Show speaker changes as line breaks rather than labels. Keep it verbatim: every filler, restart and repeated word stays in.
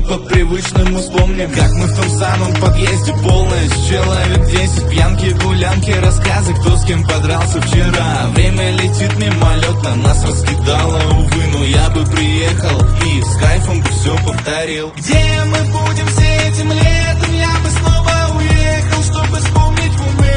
по привычному вспомним, как мы в том самом подъезде полночь, человек десять, пьянки, гулянки, рассказы, кто с кем подрался вчера. Время летит мимолетно, нас раскидало, увы, но я бы приехал и с кайфом бы все повторил. Где мы будем все этим летом? Я бы снова уехал, чтобы вспомнить в уме